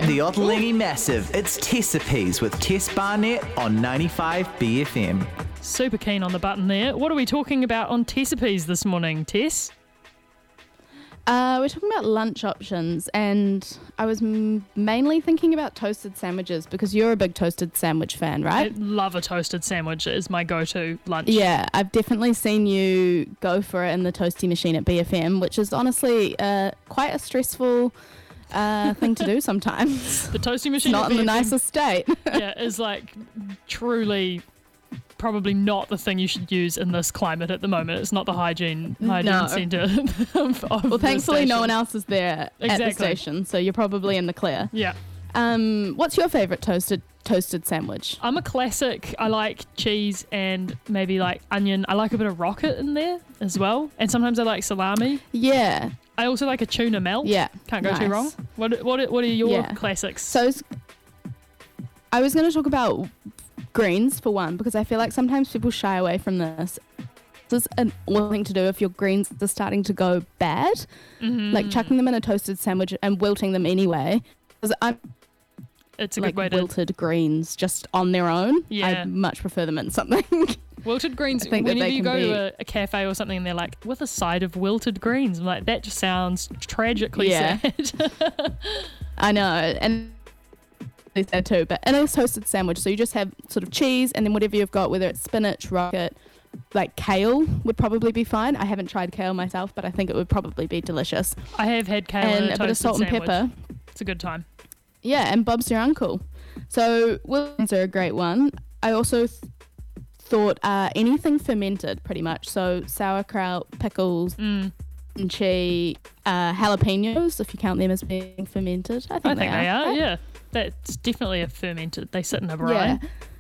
The Ottolenghi Massive. It's Tessapes with Tess Barnett on 95 BFM. Super keen on the button there. What are we talking about on Tessapes this morning, Tess? We're talking about lunch options, and I was mainly thinking about toasted sandwiches because you're a big toasted sandwich fan, right? I love a toasted sandwich. It is my go-to lunch. Yeah, I've definitely seen you go for it in the toasty machine at BFM, which is honestly quite a stressful thing to do sometimes. The toasty machine Not at in the BFM, nicest state. yeah, is like truly probably not the thing you should use in this climate at the moment. It's not the hygiene centre of Well, thankfully no one else. else is there at the station, so you're probably in the clear. Yeah. What's your favourite toasted sandwich? I'm a classic. I like cheese and maybe like onion. I like a bit of rocket in there as well. And sometimes I like salami. Yeah. I also like a tuna melt. Yeah. Can't go too wrong. What are your classics? So I was going to talk about greens for one, because I feel like sometimes people shy away from this. This is an awful thing to do if your greens are starting to go bad. Mm-hmm. Like chucking them in a toasted sandwich and wilting them anyway. Because it's a like good way to... wilted greens just on their own. Yeah. I much prefer them in something. Wilted greens, whenever you go to a cafe or something and they're like, with a side of wilted greens, I'm like, that just sounds tragically sad. I know. And they said too, but in a toasted sandwich, so you just have sort of cheese and then whatever you've got, whether it's spinach, rocket, like kale would probably be fine. I haven't tried kale myself, but I think it would probably be delicious. I have had kale in and a bit of salt sandwich. and pepper. It's a good time. Yeah, and Bob's your uncle. So wiltons are a great one. I also thought anything fermented, pretty much. So sauerkraut, pickles, kimchi, jalapenos, if you count them as being fermented. I think they are. Right? Yeah. That's definitely a fermented. They sit in a brine.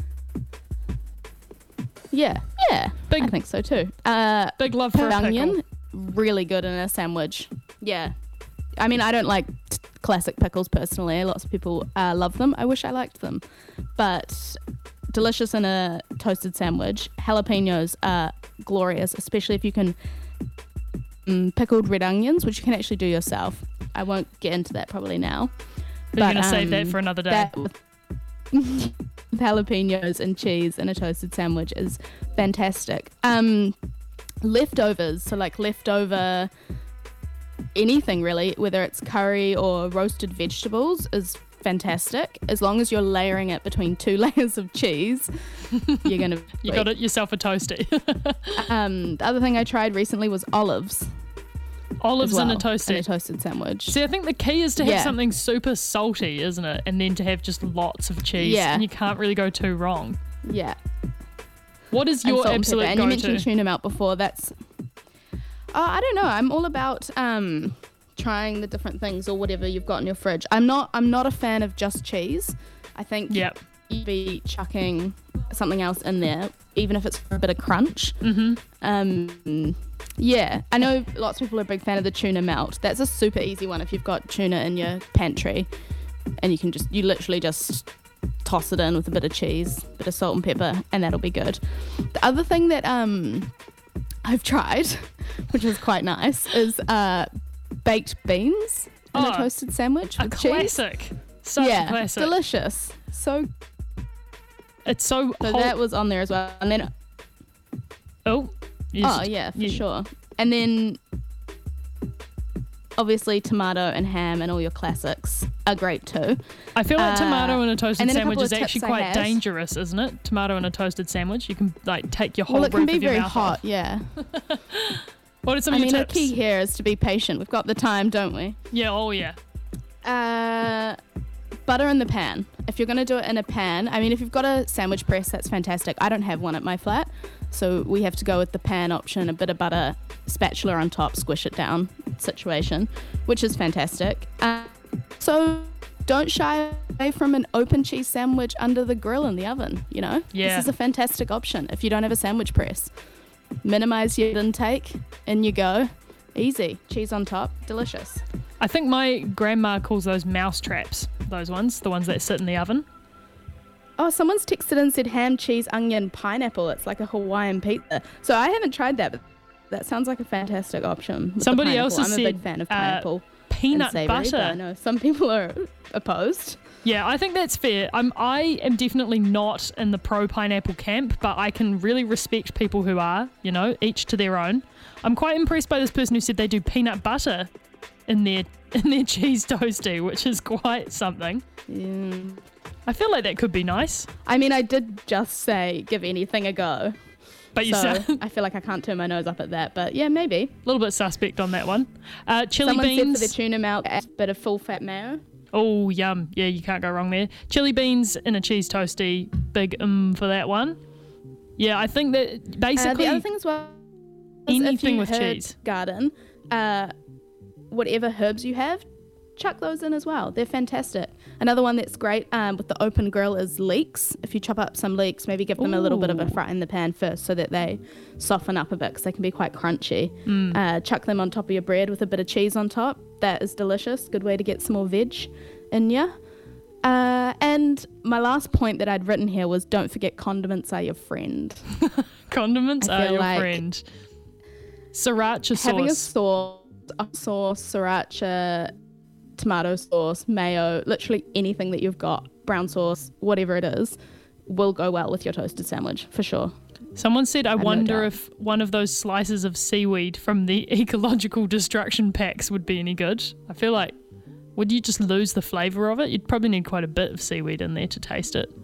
Yeah. I think so too. Big love for a onion, pickle. really good in a sandwich. Yeah. I mean, I don't like classic pickles personally. Lots of people love them. I wish I liked them. But delicious in a toasted sandwich. Jalapenos are glorious, especially if you can pickled red onions, which you can actually do yourself. I won't get into that probably now. But you're going to save that for another day. With jalapenos and cheese in a toasted sandwich is fantastic. Leftovers, so like leftover anything really, whether it's curry or roasted vegetables, is fantastic. As long as you're layering it between 2 layers of cheese, you're going to... You got it yourself a toasty. The other thing I tried recently was olives. Olives well, in a toasted sandwich. See, I think the key is to have something super salty, isn't it? And then to have just lots of cheese. Yeah. And you can't really go too wrong. Yeah. What is your absolute go-to? And you mentioned tuna melt before. That's... I don't know. I'm all about trying the different things or whatever you've got in your fridge. I'm not a fan of just cheese. I think you'd be chucking something else in there, even if it's for a bit of crunch. Mm-hmm. Yeah, I know lots of people are a big fan of the tuna melt. That's a super easy one if you've got tuna in your pantry, and you literally just toss it in with a bit of cheese, a bit of salt and pepper, and that'll be good. The other thing that I've tried, which is quite nice, is baked beans in a toasted sandwich with cheese. Classic. Such a classic. Delicious. So it's so that was on there as well. And then for sure. And then obviously tomato and ham and all your classics are great too. I feel like tomato in a toasted sandwich is tips actually quite dangerous, isn't it? Tomato in a toasted sandwich, you can like take your whole roof of your mouth. Well, it can be very hot, off. yeah. What are some of your tips? The key here is to be patient. We've got the time, don't we? Yeah, butter in the pan. If you're going to do it in a pan, I mean, if you've got a sandwich press, that's fantastic. I don't have one at my flat, so we have to go with the pan option, a bit of butter, spatula on top, squish it down situation, which is fantastic. So don't shy away from an open cheese sandwich under the grill in the oven, you know? Yeah. This is a fantastic option if you don't have a sandwich press. Minimize your intake, in you go. Easy. Cheese on top. Delicious. I think my grandma calls those mouse traps, those ones, the ones that sit in the oven. Oh, someone's texted and said ham, cheese, onion, pineapple. It's like a Hawaiian pizza. So I haven't tried that, but that sounds like a fantastic option. Somebody else has I'm said a big fan of pineapple. peanut savory, butter. But I know some people are opposed. Yeah, I think that's fair. I am definitely not in the pro-pineapple camp, but I can really respect people who are, each to their own. I'm quite impressed by this person who said they do peanut butter in their cheese toasty, which is quite something. Yeah. I feel like that could be nice. I mean, I did just say give anything a go. But you said I feel like I can't turn my nose up at that, but yeah, maybe. A little bit suspect on that one. Chili Someone beans. said for the tuna melt, a bit of full-fat mayo. Oh, yum. Yeah, you can't go wrong there. Chili beans in a cheese toasty. Big for that one. Yeah, I think that basically... the other thing as well... anything with cheese. Garden, whatever herbs you have, chuck those in as well. They're fantastic. Another one that's great with the open grill is leeks. If you chop up some leeks, maybe give them a little bit of a fry in the pan first so that they soften up a bit because they can be quite crunchy. Chuck them on top of your bread with a bit of cheese on top. That is delicious. Good way to get some more veg in ya. And my last point that I'd written here was don't forget condiments are your friend. Condiments are your friend. Sriracha sauce. Having a sauce, sriracha, tomato sauce, mayo, literally anything that you've got, brown sauce, whatever it is, will go well with your toasted sandwich, for sure. Someone said, I wonder if one of those slices of seaweed from the ecological destruction packs would be any good. I feel like, would you just lose the flavour of it? You'd probably need quite a bit of seaweed in there to taste it.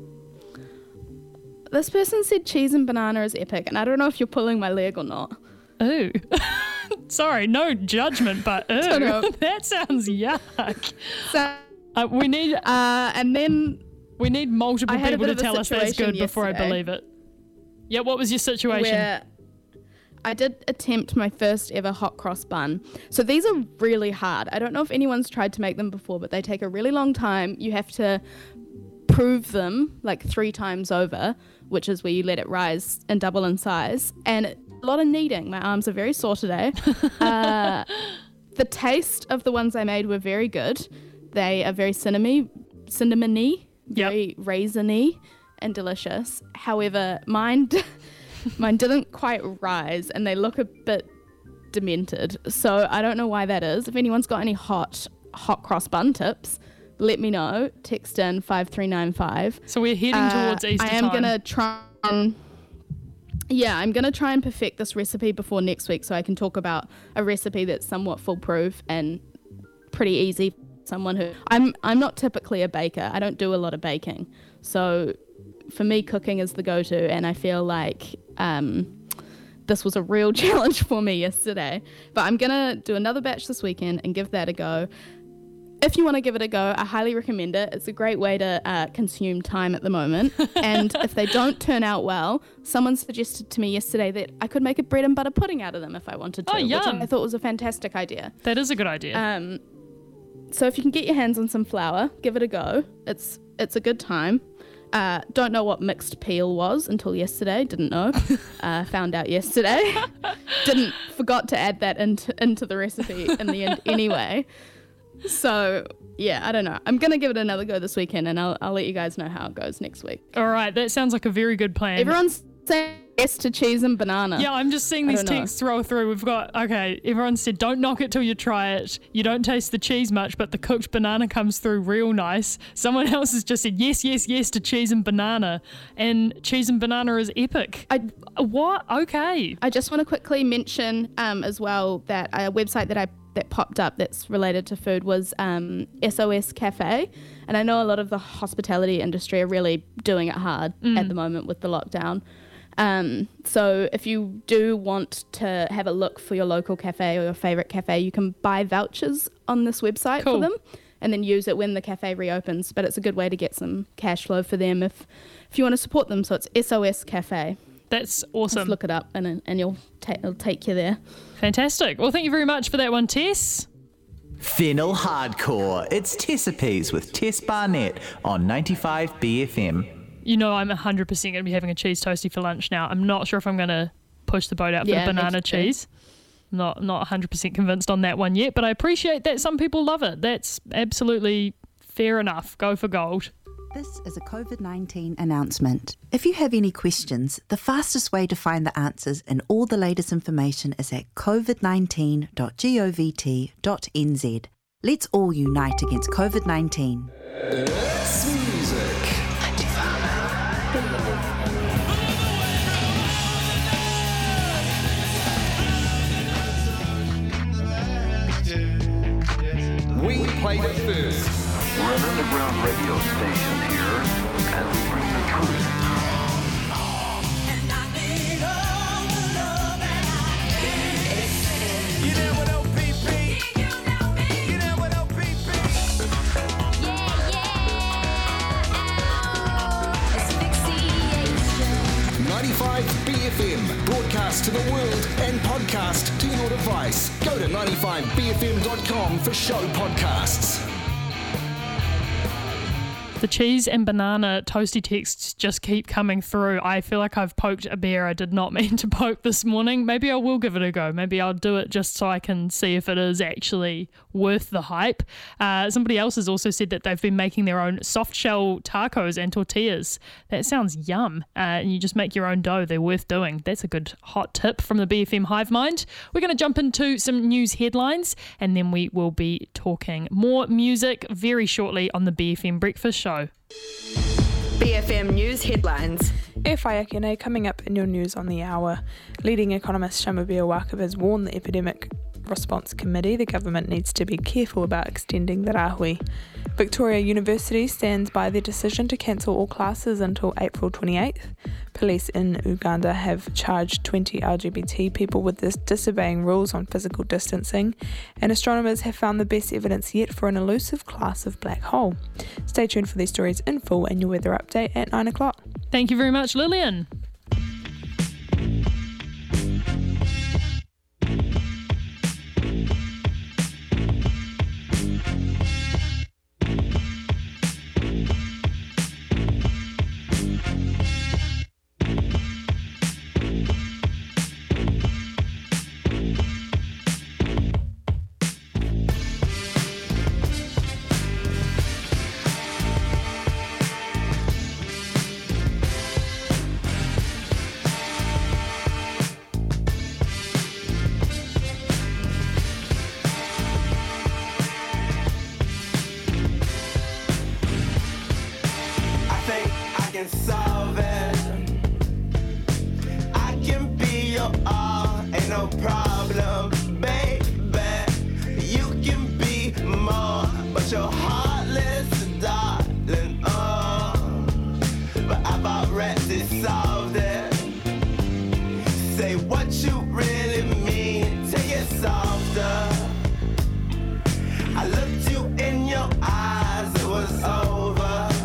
This person said cheese and banana is epic, and I don't know if you're pulling my leg or not. Ooh. Sorry, no judgment, but that sounds yuck. So, we need and then we need multiple people to tell us that's good before I yesterday. believe it. Yeah, what was your situation? Where I did attempt my first ever hot cross bun. So these are really hard. I don't know if anyone's tried to make them before, but they take a really long time. You have to prove them like 3 times over, which is where you let it rise and double in size. And a lot of kneading. My arms are very sore today. The taste of the ones I made were very good. They are very cinnamony, very raisiny and delicious. However, mine didn't quite rise and they look a bit demented. So I don't know why that is. If anyone's got any hot cross bun tips, let me know. Text in 5395. So we're heading towards Easter time. I'm going to try and perfect this recipe before next week so I can talk about a recipe that's somewhat foolproof and pretty easy for someone who... I'm not typically a baker. I don't do a lot of baking. So for me, cooking is the go-to, and I feel like this was a real challenge for me yesterday. But I'm going to do another batch this weekend and give that a go. If you want to give it a go, I highly recommend it. It's a great way to consume time at the moment. And if they don't turn out well, someone suggested to me yesterday that I could make a bread and butter pudding out of them if I wanted to, which I thought was a fantastic idea. That is a good idea. So if you can get your hands on some flour, give it a go. It's a good time. Don't know what mixed peel was until yesterday. Didn't know. Found out yesterday. Forgot to add that into the recipe in the end anyway. So, yeah, I don't know. I'm going to give it another go this weekend, and I'll let you guys know how it goes next week. All right, that sounds like a very good plan. Everyone's saying yes to cheese and banana. Yeah, I'm just seeing these texts roll through. We've got, everyone said don't knock it till you try it. You don't taste the cheese much, but the cooked banana comes through real nice. Someone else has just said yes to cheese and banana, and cheese and banana is epic. What? Okay. I just want to quickly mention as well that a website that popped up that's related to food was SOS Cafe, and I know a lot of the hospitality industry are really doing it hard at the moment with the lockdown. So if you do want to have a look for your local cafe or your favorite cafe, you can buy vouchers on this website for them and then use it when the cafe reopens. But it's a good way to get some cash flow for them if you want to support them. So it's SOS Cafe. That's awesome. Just look it up and it'll take you there. Fantastic. Well, thank you very much for that one, Tess. Fennel Hardcore. It's Tessipes with Tess Barnett on 95 BFM. You know I'm 100% going to be having a cheese toasty for lunch now. I'm not sure if I'm going to push the boat out for the banana cheese. Not 100% convinced on that one yet, but I appreciate that some people love it. That's absolutely fair enough. Go for gold. This is a COVID-19 announcement. If you have any questions, the fastest way to find the answers and all the latest information is at covid19.govt.nz. Let's all unite against COVID-19. It's music. We played it first. We're an underground radio station here, and we bring the truth. You know what OPP? You know what OPP? Yeah, asphyxiation. 95 BFM, broadcast to the world and podcast to your device. Go to 95bfm.com for show podcasts. The cheese and banana toasty texts just keep coming through. I feel like I've poked a bear I did not mean to poke this morning. Maybe I will give it a go. Maybe I'll do it just so I can see if it is actually worth the hype. Somebody else has also said that they've been making their own soft shell tacos and tortillas. That sounds yum. And you just make your own dough. They're worth doing. That's a good hot tip from the BFM Hive Mind. We're going to jump into some news headlines and then we will be talking more music very shortly on the BFM Breakfast Show. BFM News Headlines. E whaiakene coming up in your news on the hour. Leading economist Shamubia Wakava has warned the Epidemic Response Committee the government needs to be careful about extending the rahui. Victoria University stands by their decision to cancel all classes until April 28th. Police in Uganda have charged 20 LGBT people with disobeying rules on physical distancing, and astronomers have found the best evidence yet for an elusive class of black hole. Stay tuned for these stories in full and your weather update at 9 o'clock. Thank you very much, Lillian. Solve it. I can be your all, ain't no problem, baby. You can be more, but you're heartless, darling. But I've already solved it. Say what you really mean, take it softer. I looked you in your eyes, it was over.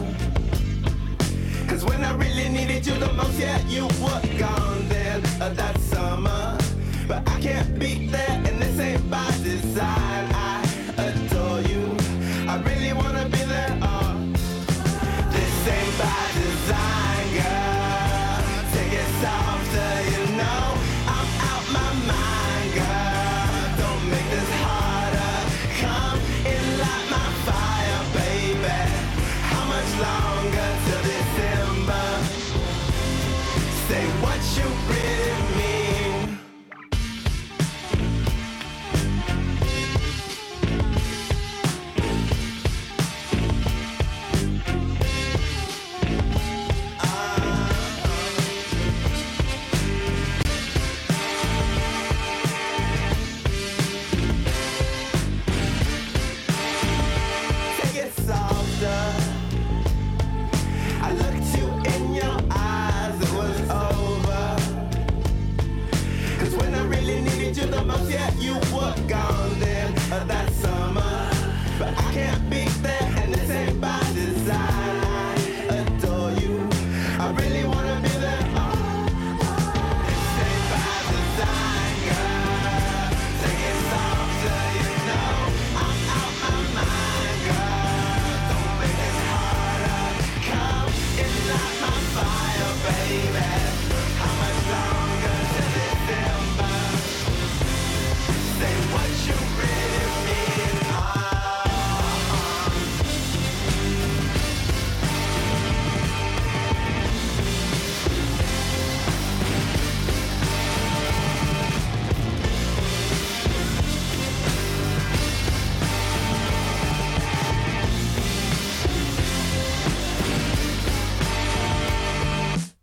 When I really needed you the most, yeah, you were gone then that summer. But I can't be there, and this ain't by design. I adore you, I really wanna be there. This ain't by design, girl. Take it softer, you know I'm out my mind, girl. Don't make this harder. Come in, light my fire, baby. How much longer till December? Say what you really mean.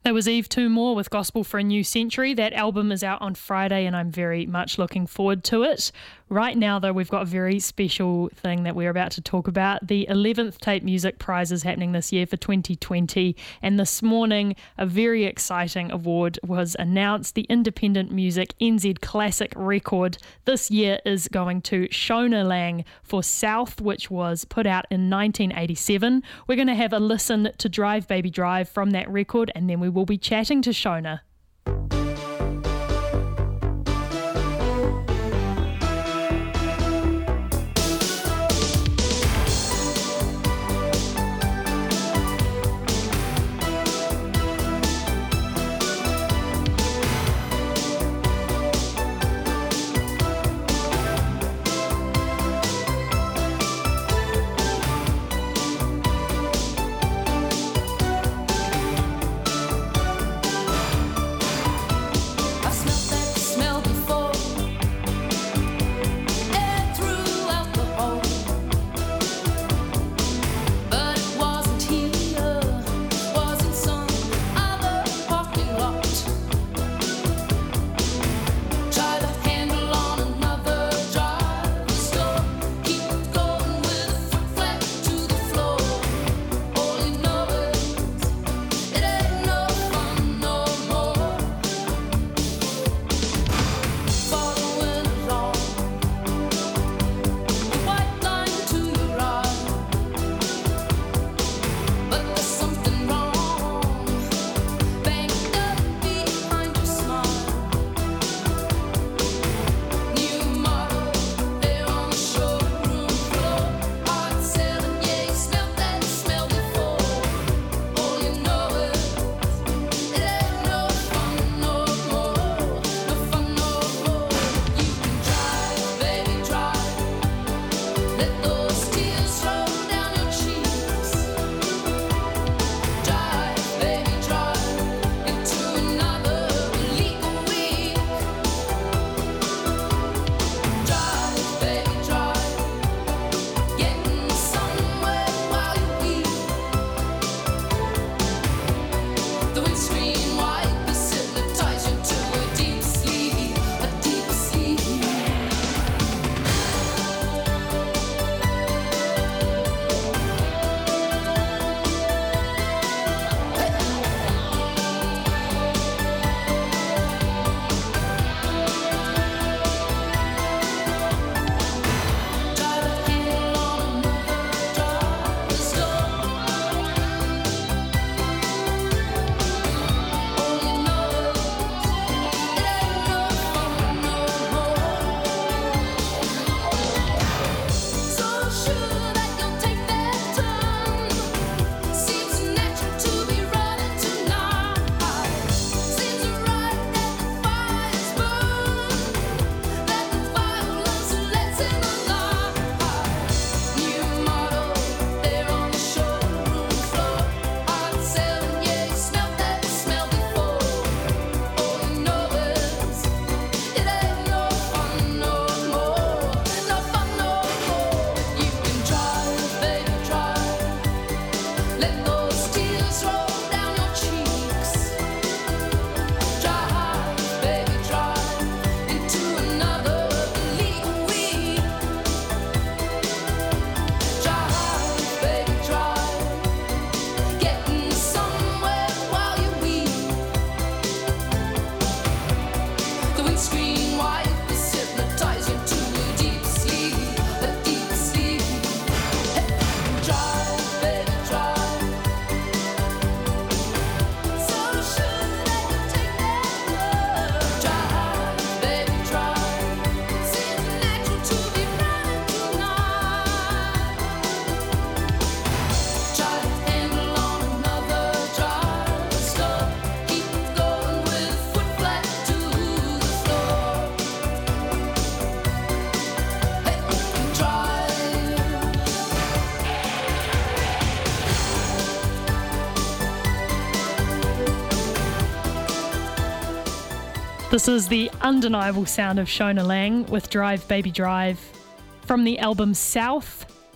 That was Eve Two More with Gospel for a New Century. That album is out on Friday and I'm very much looking forward to it. Right now, though, we've got a very special thing that we're about to talk about. The 11th Tape Music Prize is happening this year for 2020. And this morning, a very exciting award was announced. The Independent Music NZ Classic Record this year is going to Shona Lang for South, which was put out in 1987. We're going to have a listen to Drive Baby Drive from that record, and then we will be chatting to Shona. This is the undeniable sound of Shona Lang with Drive Baby Drive from the album South.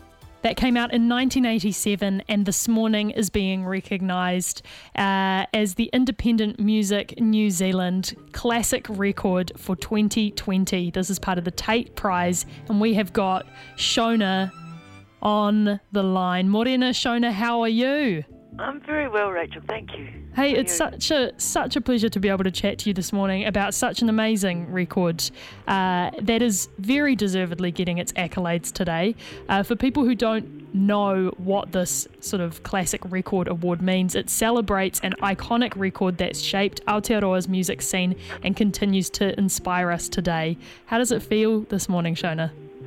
that came out in 1987 and this morning is being recognised as the Independent Music New Zealand Classic Record for 2020. This is part of the Tate Prize, and we have got Shona on the line. Morena, Shona, how are you? I'm very well, Rachel. Thank you. Hey, it's such a pleasure to be able to chat to you this morning about such an amazing record that is very deservedly getting its accolades today. For people who don't know what this sort of classic record award means, it celebrates an iconic record that's shaped Aotearoa's music scene and continues to inspire us today. How does it feel this morning, Shona?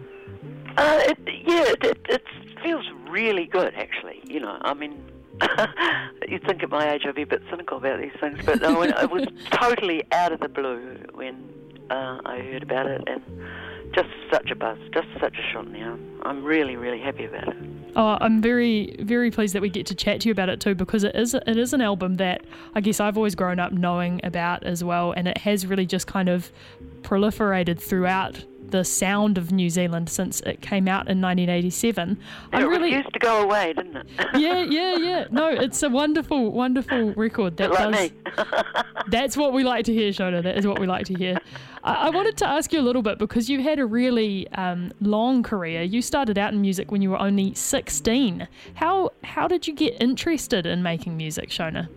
It feels really good, actually. You know, I mean, you'd think at my age I'd be a bit cynical about these things, but no, it was totally out of the blue when I heard about it, and just such a buzz, just such a shot in the arm. I'm really, really happy about it. Oh, I'm very, very pleased that we get to chat to you about it too, because it is an album that I guess I've always grown up knowing about as well, and it has really just kind of proliferated throughout the sound of New Zealand since it came out in 1987. It refused to go away, didn't it? Yeah. No, it's a wonderful, wonderful record. Me. That's what we like to hear, Shona. That is what we like to hear. I wanted to ask you a little bit, because you've had a really long career. You started out in music when you were only 16. How did you get interested in making music, Shona?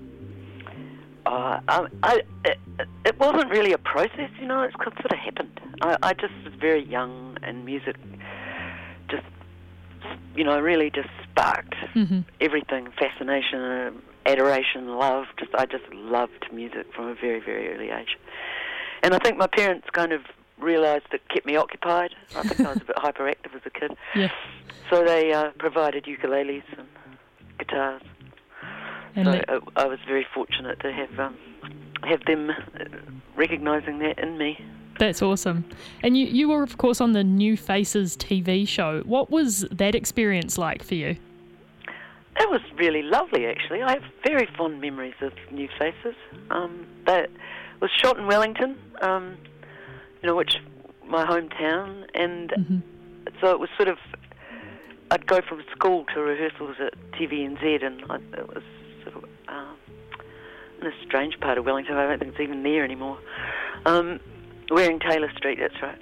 It wasn't really a process, you know. It sort of happened. I just was very young, and music just, you know, really just sparked everything: fascination, adoration, love. I just loved music from a very, very early age. And I think my parents kind of realised it kept me occupied. I think I was a bit hyperactive as a kid. Yeah. So they provided ukuleles and guitars. So I was very fortunate to have them recognising that in me. That's awesome. And you were, of course, on the New Faces TV show. What was that experience like for you? It was really lovely, actually. I have very fond memories of New Faces. That was shot in Wellington, which my hometown, and so it was sort of, I'd go from school to rehearsals at TVNZ, and it was sort of in a strange part of Wellington. I don't think it's even there anymore. Wearing Taylor Street, that's right.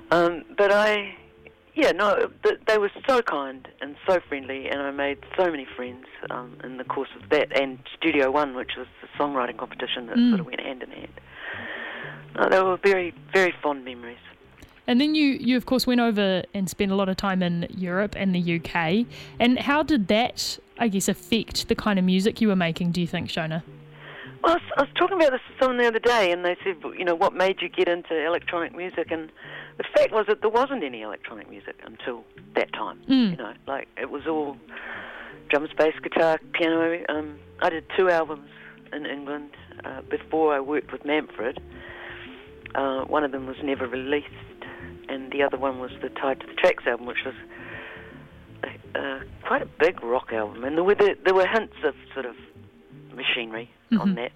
They were so kind and so friendly, and I made so many friends in the course of that, and Studio One, which was the songwriting competition that sort of went hand in hand. They were very, very fond memories. And then you of course went over and spent a lot of time in Europe and the UK. And how did that, I guess, affect the kind of music you were making, do you think, Shona? Well, I was talking about this to someone the other day, and they said, you know, what made you get into electronic music? And the fact was that there wasn't any electronic music until that time. You know, like, it was all drums, bass, guitar, piano. I did 2 albums in England before I worked with Manfred. One of them was never released, and the other one was the Tied to the Tracks album, which was quite a big rock album, and there were hints of sort of machinery on that.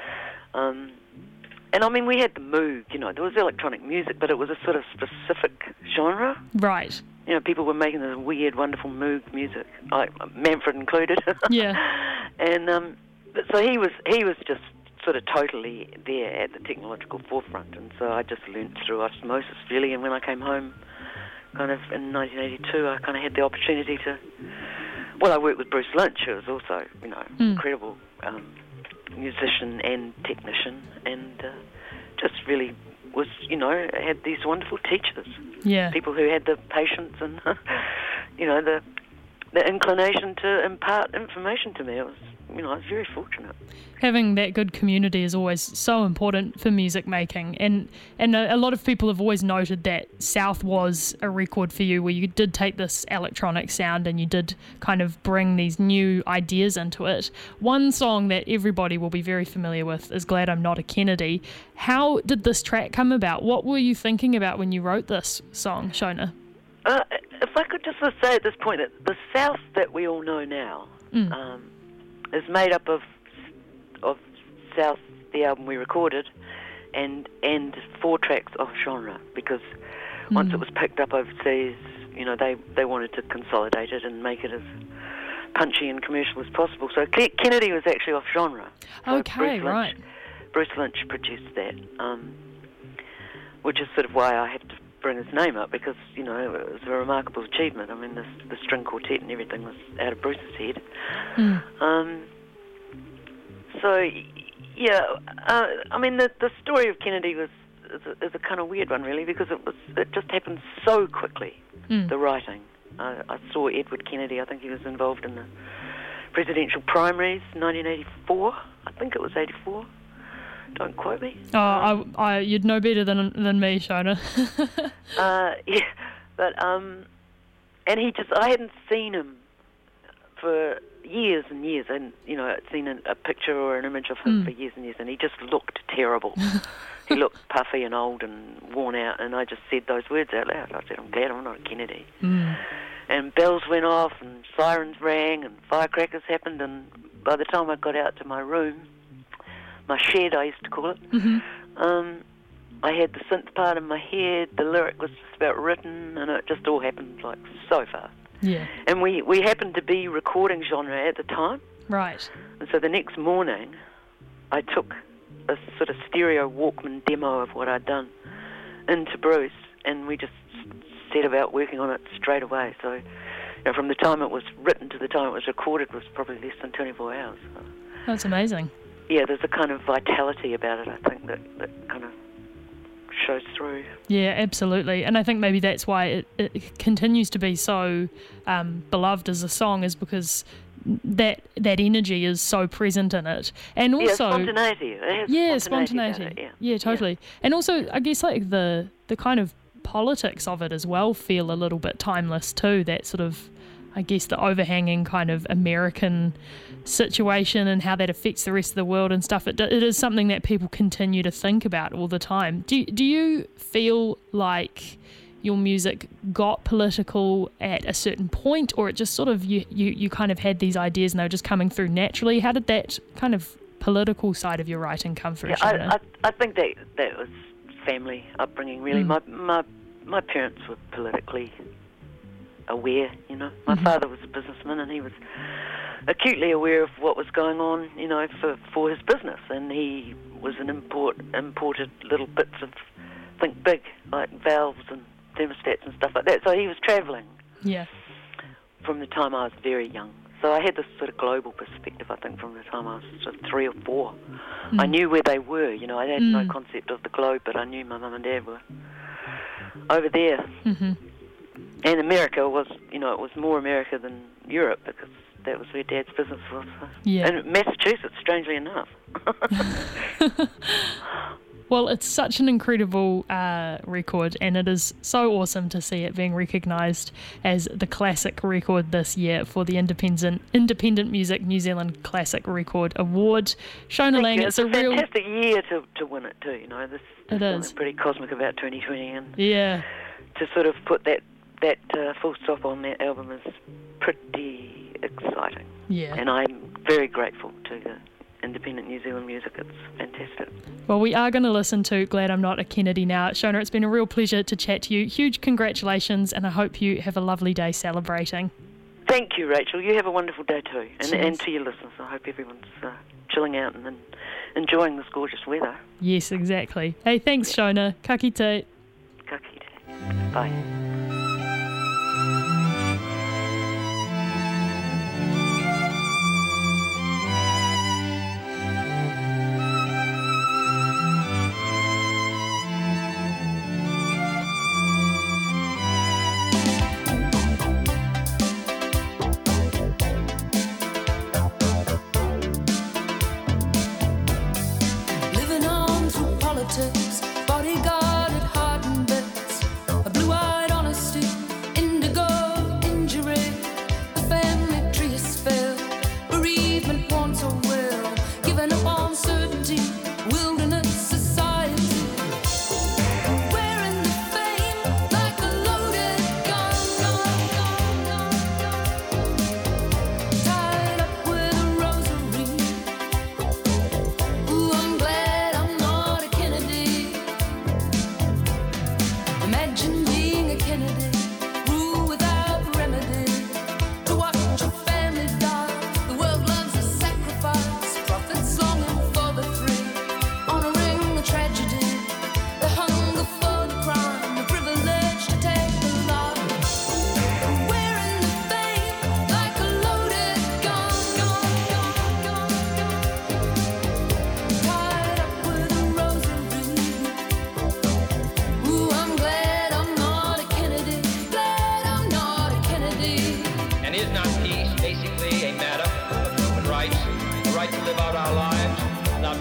And I mean, we had the Moog, you know, there was electronic music, but it was a sort of specific genre. Right. You know, people were making this weird, wonderful Moog music, like Manfred included. Yeah. And so he was just sort of totally there at the technological forefront, and so I just learnt through osmosis, really. And when I came home, kind of in 1982, I kind of had the opportunity to. Well, I worked with Bruce Lynch, who was also, you know, incredible musician and technician, and just really was, you know, had these wonderful teachers. Yeah. People who had the patience and, you know, the inclination to impart information to me. It was, you know, I was very fortunate. Having that good community is always so important for music making, and a lot of people have always noted that South was a record for you where you did take this electronic sound and you did kind of bring these new ideas into it. One song that everybody will be very familiar with is Glad I'm Not a Kennedy. How did this track come about? What were you thinking about when you wrote this song, Shona? If I could just say at this point that the South that we all know now is made up of South, the album we recorded, and 4 tracks of genre, because once it was picked up overseas, you know, they wanted to consolidate it and make it as punchy and commercial as possible. So Kennedy was actually off genre. So Okay, right. Bruce Lynch produced that, which is sort of why I have to bring his name up, because, you know, it was a remarkable achievement. I mean, the string quartet and everything was out of Bruce's head. So, yeah, I mean, the story of Kennedy is a kind of weird one, really, because it just happened so quickly, the writing. I saw Edward Kennedy. I think he was involved in the presidential primaries, 1984. I think it was 84. Don't quote me. Oh, you'd know better than me, Shona. Yeah, but and I hadn't seen him for years and years, and you know, I'd seen a picture or an image of him for years and years, and he just looked terrible. He looked puffy and old and worn out, and I just said those words out loud. I said, "I'm glad I'm not a Kennedy." And bells went off, and sirens rang, and firecrackers happened, and by the time I got out to my room, my shed I used to call it, I had the synth part in my head, the lyric was just about written, and it just all happened like so fast. Yeah. And we happened to be recording genre at the time. Right. And so the next morning, I took a sort of stereo Walkman demo of what I'd done into Bruce, and we just set about working on it straight away. So, you know, from the time it was written to the time it was recorded was probably less than 24 hours. So, that's amazing. Yeah, there's a kind of vitality about it, I think, that kind of shows through. Yeah, absolutely. And I think maybe that's why it continues to be so beloved as a song, is because that energy is so present in it. And also spontaneity. It has spontaneity. About it, Yeah, totally. Yeah. And also, I guess, like the kind of politics of it as well feel a little bit timeless too. That sort of, I guess, the overhanging kind of American situation and how that affects the rest of the world and stuff. It is something that people continue to think about all the time. Do you feel like your music got political at a certain point, or it just sort of you kind of had these ideas and they were just coming through naturally? How did that kind of political side of your writing come through? Yeah, I think that was family upbringing, really. My parents were politically aware, you know. My father was a businessman, and he was acutely aware of what was going on, you know, for his business, and he was imported little bits of think big, like valves and thermostats and stuff like that. So he was travelling. Yeah. From the time I was very young. So I had this sort of global perspective, I think, from the time I was sort of 3 or 4. I knew where they were, you know. I had no concept of the globe, but I knew my mum and dad were over there. And America was, you know, it was more America than Europe, because that was where Dad's business was. Yeah. And Massachusetts, strangely enough. Well, it's such an incredible record, and it is so awesome to see it being recognised as the classic record this year for the Independent Music New Zealand Classic Record Award. Shona Lang, it's a real fantastic year to win it too. You know, there's something pretty cosmic about 2020, and to sort of put that full stop on that album is pretty exciting. Yeah, and I'm very grateful to the Independent New Zealand music. It's fantastic. Well, we are going to listen to Glad I'm Not a Kennedy now. Shona, it's been a real pleasure to chat to you. Huge congratulations, and I hope you have a lovely day celebrating. Thank you, Rachel. You have a wonderful day too. And to your listeners, I hope everyone's chilling out and enjoying this gorgeous weather. Yes, exactly. Hey, thanks, Shona. Ka kite. Ka kite. Bye. Bodyguard at heart and bits, a blue-eyed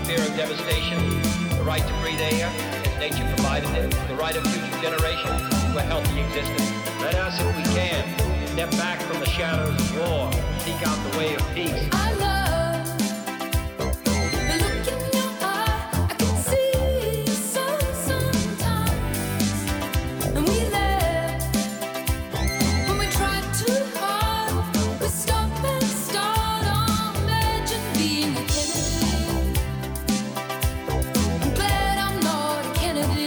fear of devastation, the right to breathe air as nature provided it, the right of future generations to a healthy existence. Let us, if we can, step back from the shadows of war, seek out the way of peace. I love the look in your eye. I can see so sometimes, and we laugh when we try too hard. We stop and start on. Imagine being a Kennedy. I'm glad I'm not a Kennedy.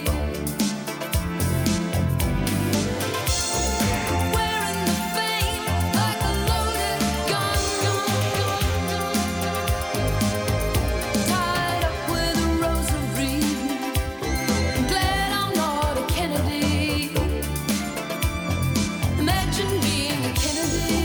Wearing the fame like a loaded gun, tied up with a rosary. I'm glad I'm not a Kennedy. Imagine being a Kennedy.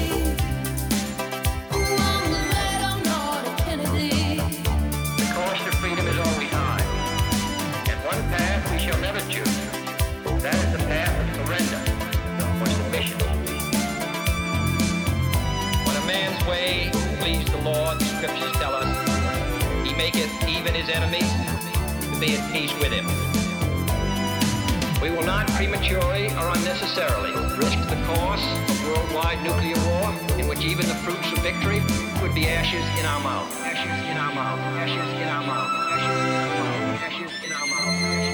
Ooh, I'm glad I'm not a Kennedy. The cost of freedom is all we hide, and one path we shall never choose. That is the path of surrender or submission. When a man's way please the Lord, the scriptures tell us, he maketh even his enemies to be at peace with him. We will not prematurely or unnecessarily risk the course of worldwide nuclear war, in which even the fruits of victory would be ashes in our mouth. Ashes in our mouth. Ashes in our mouth. Ashes in our mouth. Ashes in our mouth. Ashes in our mouth.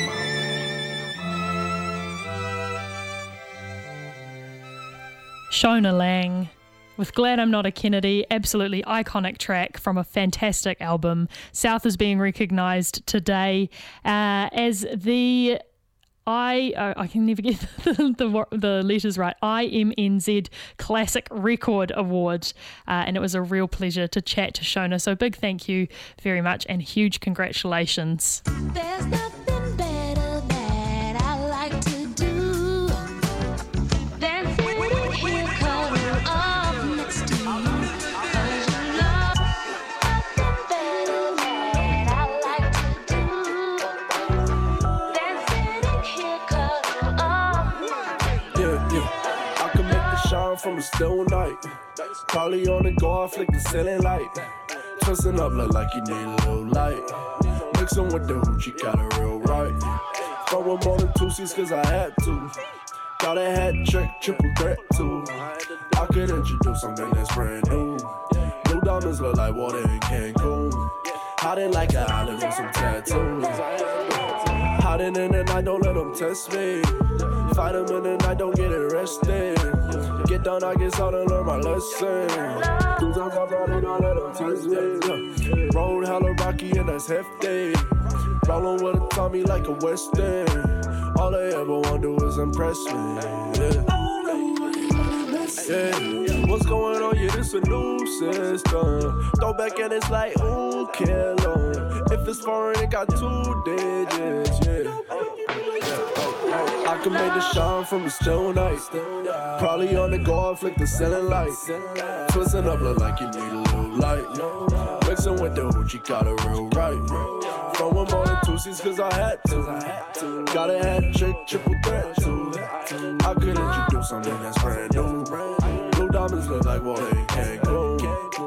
Shona Lang with Glad I'm Not a Kennedy, absolutely iconic track from a fantastic album. South is being recognised today as the I can never get the letters right, IMNZ Classic Record Award, and it was a real pleasure to chat to Shona, so big thank you very much and huge congratulations. There's nothing better that I like to do than sitting here cuddled up next to you. 'Cause you love nothing better that I like to do than sitting here cuddled up. Yeah. I can make the shine from a still night. Probably on the guard, flick the ceiling light. Twisting up look like you need a little light. Mixing with the hoochie, got it real right. Throwing more than 2 C's cause I had to. Got a hat trick, triple threat too. I could introduce something that's brand new. Blue diamonds look like water in Cancun. Hiding like an island with some tattoos. Hiding in the night, don't let them test me. Fight them in the night, don't get arrested. Get done, I guess I'll learn my lesson. 2 times I brought it, don't let them test me. Road hella rocky and that's hefty. Rollin' with a Tommy like a Western. All they ever want to do is impress me. Yeah. What's going on? Yeah, this a new system. Throw back and it's like, ooh, kill 'em. If it's foreign, it got 2 digits, yeah. I can make the shine from a still night. Probably on the guard, flick the ceiling light. Twisting up look like you need a little light. Mixing with the hoochie, got it real right. Throwing more than 2 C's cause I had to. Got a hat trick, triple threat too. I could introduce something that's brand new. Blue diamonds look like water in Cancun.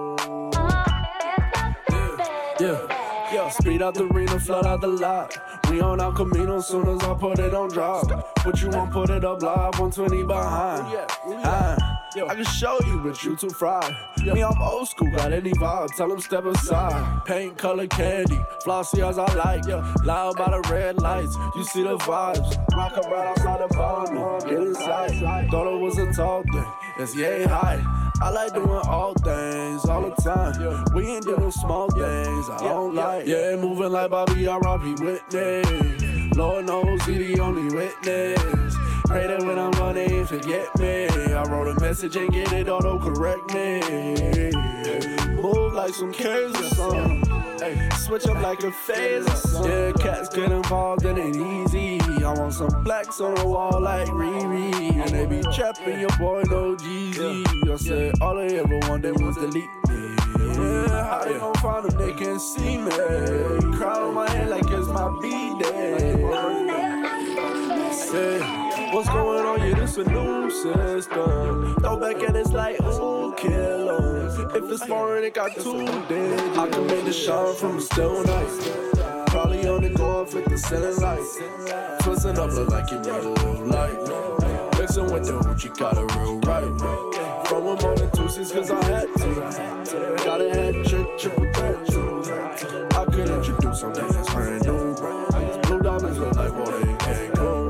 Yeah, speed out the arena, flood out the lot. We on our Camino, soon as I put it on drop. Put you on, put it up live, 120 behind. I can show you, but you too fried. Me, I'm old school, got any vibe, tell them step aside. Paint, color, candy, flossy as I like. Loud by the red lights, you see the vibes. Rock up right outside the bar, get inside. Thought it was a tall thing, it's yay high. I like doing all things all the time. We ain't doing small things I don't like. Yeah, moving like Bobby R.I.P. Whitney. Lord knows he the only witness. Pray that when I'm gone, they ain't forget me. I wrote a message and get it auto-correct me. Move like some kids or something. Switch up like a phase or something. Yeah, cats get involved, it ain't easy. I want some blacks on the wall like Riri. And they be trapping your boy, no Jeezy. I said all they ever wanted was delete me. Yeah, how they gon' find them, they can't see me. Crowd on my head like it's my B-day. Yeah. What's going on? Yeah, this a new system. Throw back and it's like, who kill 'em? If it's foreign, it got 2 digits. I can make the shine from a still night. Probably on the go off with the ceiling lights. Twisting up look like you need a little light. Mixing with the hooch, you got a real right. From a more than 2 6 cause I had to. Got a head trick, triple threat. I could introduce something that's brand new. Blue diamonds look like water in Cancun.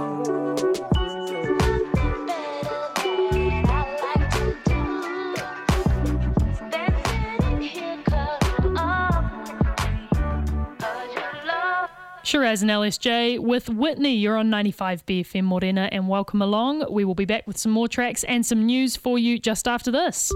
Shiraz and LSJ with Whitney. You're on 95 BFM Morena and welcome along. We will be back with some more tracks and some news for you just after this.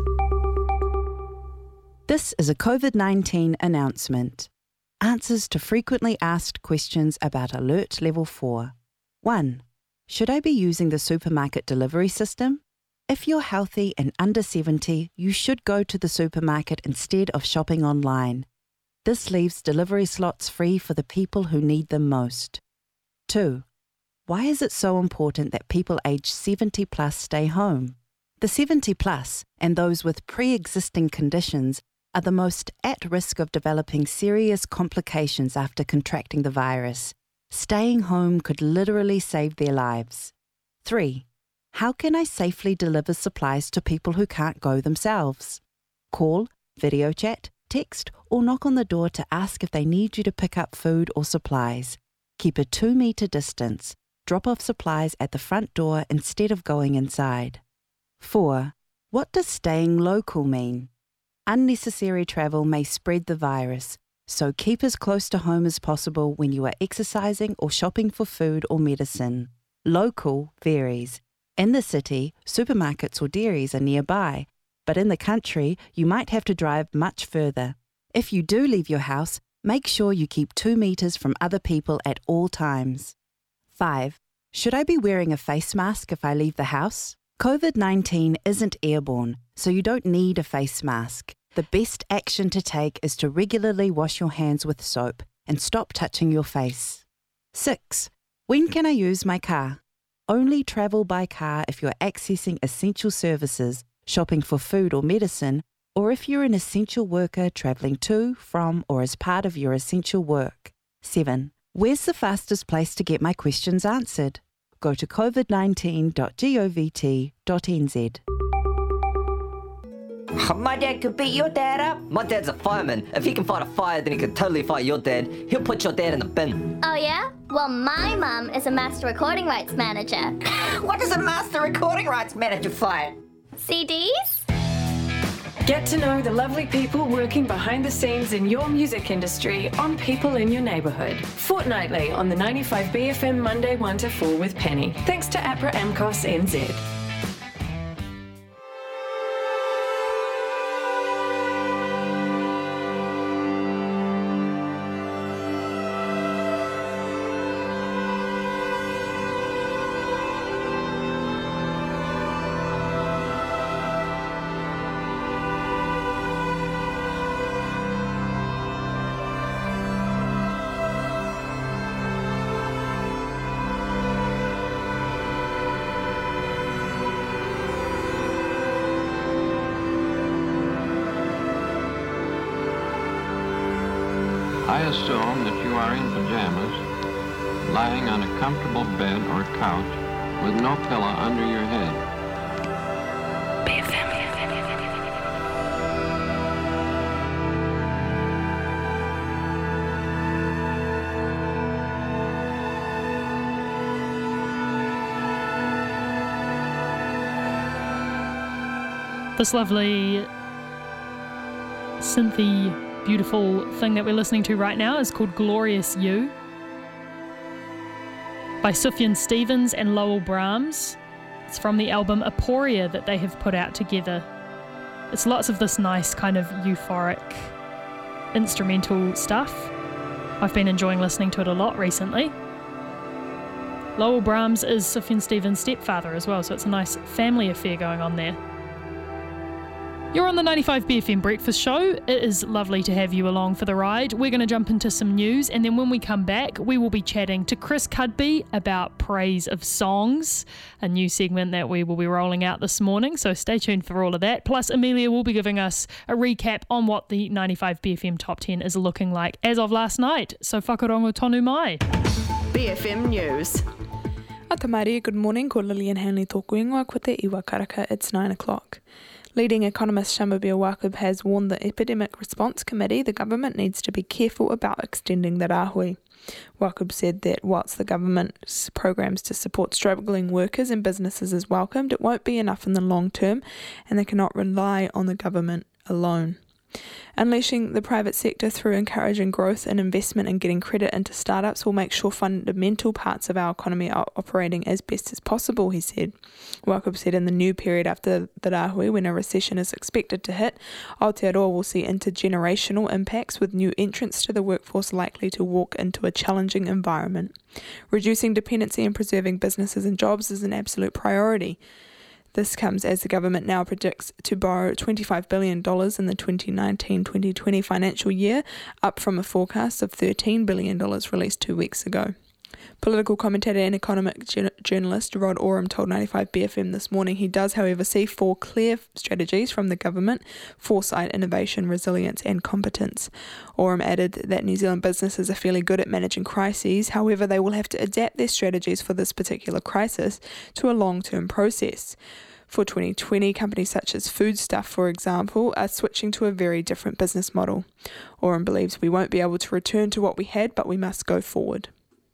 This is a COVID-19 announcement. Answers to frequently asked questions about Alert Level 4. 1. Should I be using the supermarket delivery system? If you're healthy and under 70, you should go to the supermarket instead of shopping online. This leaves delivery slots free for the people who need them most. 2. Why is it so important that people aged 70 plus stay home? The 70 plus and those with pre-existing conditions are the most at risk of developing serious complications after contracting the virus. Staying home could literally save their lives. 3. How can I safely deliver supplies to people who can't go themselves? Call, video chat, text, or knock on the door to ask if they need you to pick up food or supplies. Keep a 2-metre distance. Drop off supplies at the front door instead of going inside. 4. What does staying local mean? Unnecessary travel may spread the virus, so keep as close to home as possible when you are exercising or shopping for food or medicine. Local varies. In the city, supermarkets or dairies are nearby, but in the country, you might have to drive much further. If you do leave your house, make sure you keep 2 metres from other people at all times. 5. Should I be wearing a face mask if I leave the house? COVID-19 isn't airborne, so you don't need a face mask. The best action to take is to regularly wash your hands with soap and stop touching your face. 6. When can I use my car? Only travel by car if you're accessing essential services, shopping for food or medicine, or if you're an essential worker travelling to, from, or as part of your essential work. 7. Where's the fastest place to get my questions answered? Go to covid19.govt.nz. My dad could beat your dad up. My dad's a fireman. If he can fight a fire, then he could totally fight your dad. He'll put your dad in the bin. Oh yeah? Well, my mum is a master recording rights manager. What does a master recording rights manager fight? CDs? Get to know the lovely people working behind the scenes in your music industry on People in Your Neighbourhood. Fortnightly on the 95 BFM Monday 1 to 4 with Penny. Thanks to APRA AMCOS NZ. I assume that you are in pajamas, lying on a comfortable bed or couch with no pillow under your head. This lovely synthy beautiful thing that we're listening to right now is called Glorious You by Sufjan Stevens and Lowell Brahms. It's from the album Aporia that they have put out together. It's lots of this nice kind of euphoric instrumental stuff. I've been enjoying listening to it a lot recently. Lowell Brahms is Sufjan Stevens' stepfather as well, so it's a nice family affair going on there. You're on the 95 BFM Breakfast Show. It is lovely to have you along for the ride. We're going to jump into some news, and then when we come back, we will be chatting to Chris Cudby about Praise of Songs, a new segment that we will be rolling out this morning, so stay tuned for all of that. Plus, Amelia will be giving us a recap on what the 95 BFM Top 10 is looking like as of last night. So whakarongo tonu mai. BFM News. Atamaria, good morning. Ko Lillian Hanley tōku ingoa, ko te iwa karaka. It's 9 o'clock. Leading economist Shamubir Wakub has warned the Epidemic Response Committee the government needs to be careful about extending the rāhui. Wakub said that whilst the government's programs to support struggling workers and businesses is welcomed, it won't be enough in the long term, and they cannot rely on the government alone. Unleashing the private sector through encouraging growth and investment and getting credit into startups will make sure fundamental parts of our economy are operating as best as possible, he said. Wakub said in the new period after the rāhui, when a recession is expected to hit, Aotearoa will see intergenerational impacts with new entrants to the workforce likely to walk into a challenging environment. Reducing dependency and preserving businesses and jobs is an absolute priority. This comes as the government now predicts to borrow $25 billion in the 2019-2020 financial year, up from a forecast of $13 billion released 2 weeks ago. Political commentator and economic journalist Rod Oram told 95 BFM this morning he does, however, see 4 clear strategies from the government: foresight, innovation, resilience and competence. Oram added that New Zealand businesses are fairly good at managing crises, however they will have to adapt their strategies for this particular crisis to a long-term process. For 2020, companies such as Foodstuff, for example, are switching to a very different business model. Oram believes we won't be able to return to what we had, but we must go forward.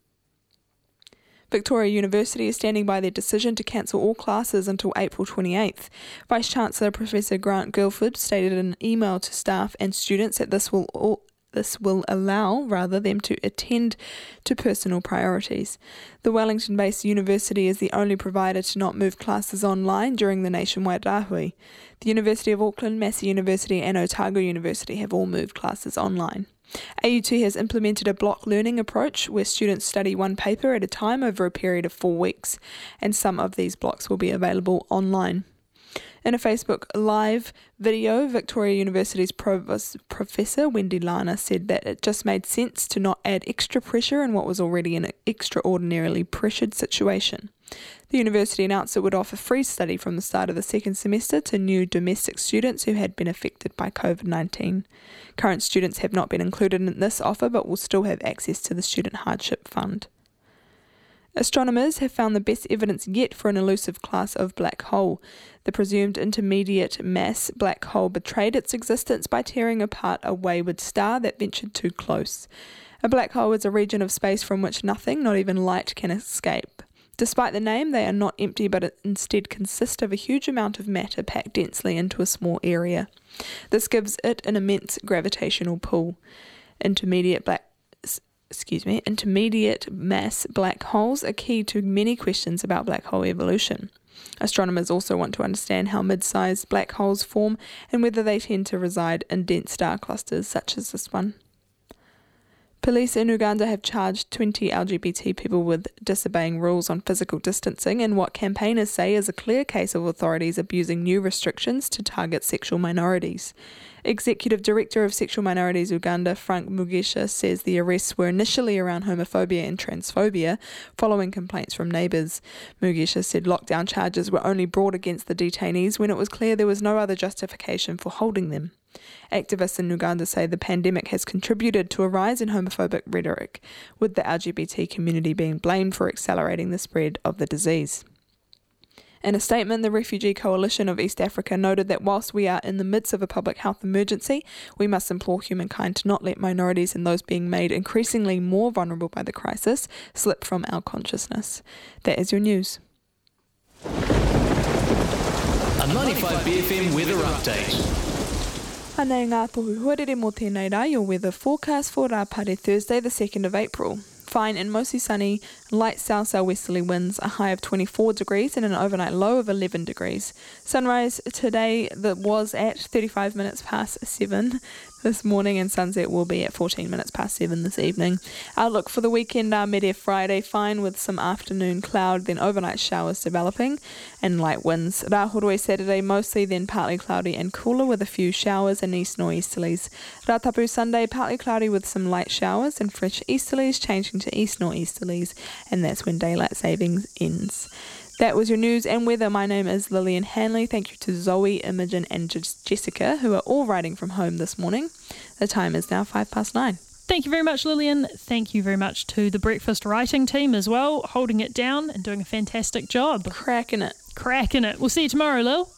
Victoria University is standing by their decision to cancel all classes until April 28th. Vice-Chancellor Professor Grant Guilford stated in an email to staff and students that this will allow them to attend to personal priorities. The Wellington-based university is the only provider to not move classes online during the nationwide rāhui. The University of Auckland, Massey University and Otago University have all moved classes online. AUT has implemented a block learning approach where students study one paper at a time over a period of 4 weeks, and some of these blocks will be available online. In a Facebook Live video, Victoria University's Professor Wendy Lana said that it just made sense to not add extra pressure in what was already an extraordinarily pressured situation. The university announced it would offer free study from the start of the second semester to new domestic students who had been affected by COVID-19. Current students have not been included in this offer but will still have access to the Student Hardship Fund. Astronomers have found the best evidence yet for an elusive class of black hole. The presumed intermediate mass black hole betrayed its existence by tearing apart a wayward star that ventured too close. A black hole is a region of space from which nothing, not even light, can escape. Despite the name, they are not empty but instead consist of a huge amount of matter packed densely into a small area. This gives it an immense gravitational pull. Intermediate mass black holes are key to many questions about black hole evolution. Astronomers also want to understand how mid-sized black holes form and whether they tend to reside in dense star clusters such as this one. Police in Uganda have charged 20 LGBT people with disobeying rules on physical distancing in what campaigners say is a clear case of authorities abusing new restrictions to target sexual minorities. Executive Director of Sexual Minorities Uganda, Frank Mugisha, says the arrests were initially around homophobia and transphobia, following complaints from neighbours. Mugisha said lockdown charges were only brought against the detainees when it was clear there was no other justification for holding them. Activists in Uganda say the pandemic has contributed to a rise in homophobic rhetoric, with the LGBT community being blamed for accelerating the spread of the disease. In a statement, the Refugee Coalition of East Africa noted that whilst we are in the midst of a public health emergency, we must implore humankind to not let minorities and those being made increasingly more vulnerable by the crisis slip from our consciousness. That is your news. A 95 BFM weather update. Anei ngā tohu huarere mō tēnei rā, your weather forecast for Rāpare Thursday, the 2nd of April. fine and mostly sunny, light south-southwesterly winds, a high of 24 degrees and an overnight low of 11 degrees. Sunrise today that was at 35 minutes past 7 this morning, and sunset will be at 14 minutes past 7 this evening. Outlook for the weekend, Mid-Air Friday, fine with some afternoon cloud, then overnight showers developing and light winds. Rahoroi Saturday, mostly then partly cloudy and cooler with a few showers and east nor'easterlies. Ratapu Sunday, partly cloudy with some light showers and fresh easterlies changing to east nor'easterlies, and that's when daylight savings ends. That was your news and weather. My name is Lillian Hanley. Thank you to Zoe, Imogen and Jessica, who are all writing from home this morning. The time is now 9:05. Thank you very much, Lillian. Thank you very much to the Breakfast writing team as well, holding it down and doing a fantastic job. Cracking it. We'll see you tomorrow, Lil.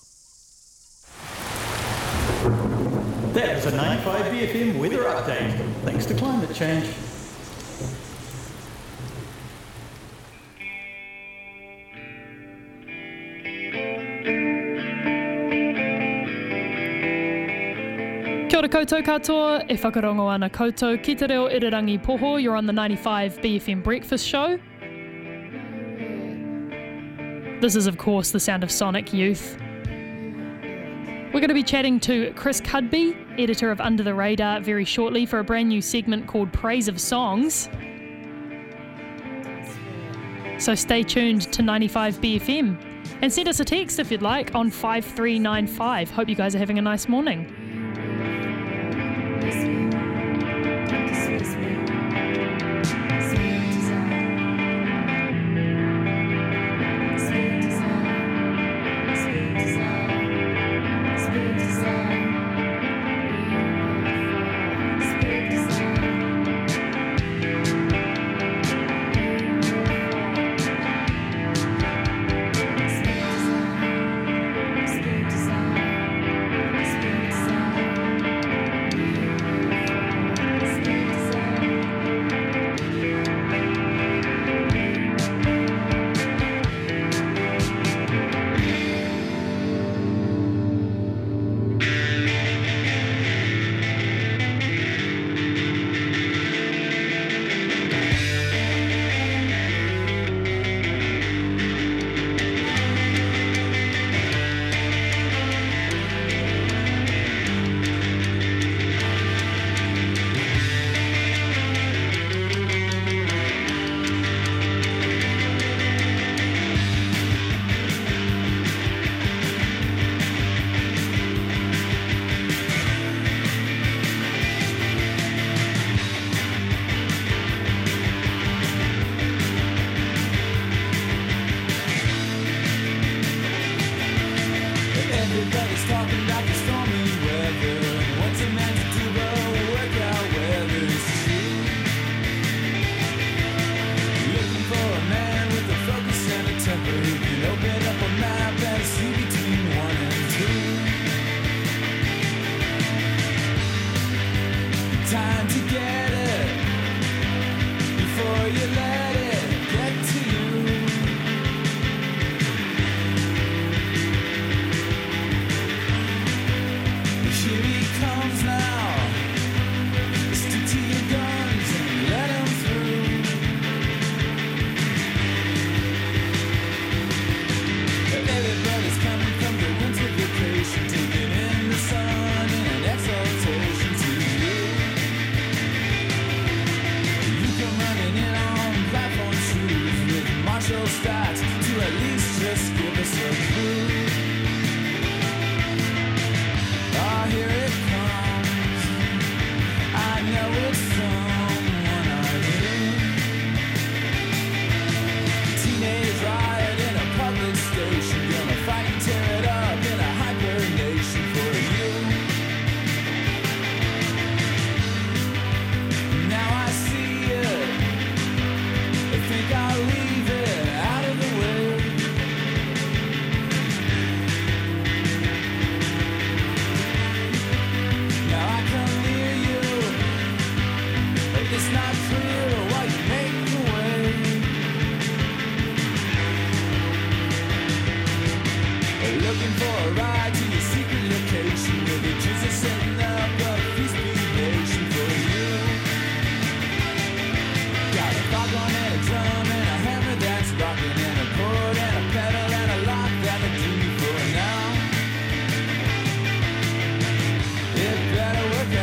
That was a 95 BFM weather update. Thanks to climate change. Kia ora koutou katoa, e whakarongo ana koutou, ki te reo Irirangi Poho, you're on the 95 BFM Breakfast Show. This is, of course, the sound of Sonic Youth. We're going to be chatting to Chris Cudby, editor of Under the Radar, very shortly for a brand new segment called Praise of Songs. So stay tuned to 95 BFM and send us a text if you'd like on 5395. Hope you guys are having a nice morning. Time to get it before you let it